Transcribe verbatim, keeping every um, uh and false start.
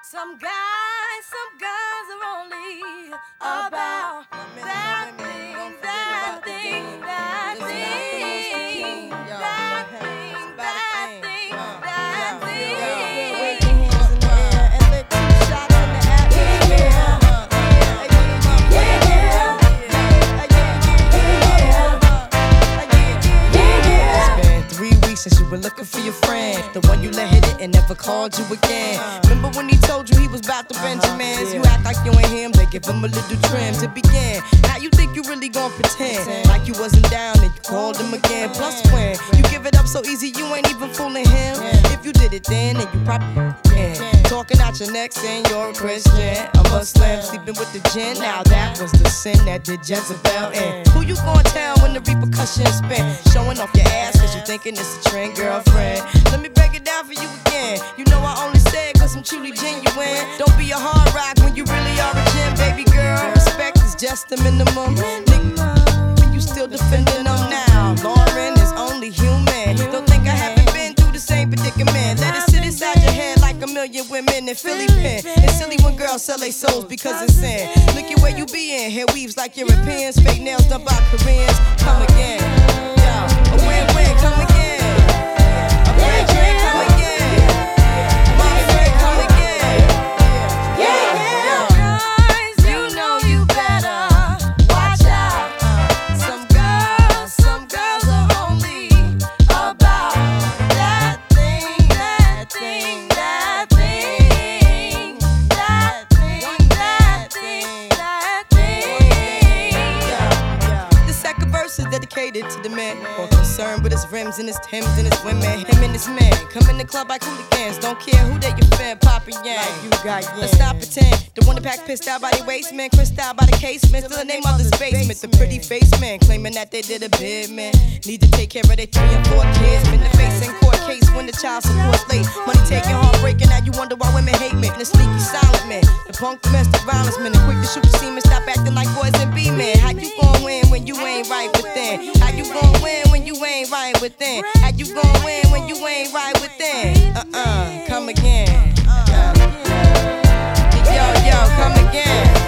Some guys, some guys are only about that thing, that thing, that thing, that thing, that thing, that thing. Wave your hands in the air and let two shots in the atmosphere. It's been three weeks since you were looking for your friend, the one you let hit it and never called you again. Remember when he told you he was about to Benjamins? You act like you ain't him, they give him a little trim to begin. Now you think you really gon' pretend like you wasn't down and you called him again. Plus when you give it up so easy, you ain't even fooling him. If you did it then, then you probably can. Talking out your neck saying you're a Christian, a Muslim, sleeping with the gin. Now that was the sin that did Jezebel in. Who you gon' tell when the repercussions spin? Showing off your ass cause you thinking it's a trend, girlfriend. Let me break it down for you again. You know I only say it cause I'm truly genuine. Don't be a hard rock when you really are a gem, baby girl. Respect is just the minimum. Nigga, you still defending them now. Lauren is only human. Don't think I haven't been through the same predicament. Let it sit inside your head like a million women in Philly pen. It's silly when girls sell their souls because it's sin. Look at where you be in. Hair weaves like Europeans. Fake nails done by Koreans. Come again. Yo, a win-win. Come again. A win-win. Come again. My friend, come again. Yeah, yeah. Guys, you know you better watch out. Some girls, some girls are only about that thing, that thing, that thing, that thing, that thing, that thing. The second verse is dedicated to the man more concerned with his rims and his Timbs and his women. Him and his man come in the club like hooligans. Don't care who they your fan, Papa Yang. Like you got yeah. Let's stop pretend. The one that pack pissed out by the waistman, crissed out by the casement. Still the name of the basement. The pretty face man claiming that they did a bid, man. Need to take care of their three and four kids. Been the face in court case when the child support's late. Money taking, heartbreaking. Now you wonder why women hate me. The sneaky silent man, the punk domestic violence man, the quick to shoot the semen. Stop acting like boys and be men. How you gon' win when you ain't right within? How you gon' win when you ain't right within? How you gon' win when you ain't right within? Uh-uh, come again. Yo, yo, come again.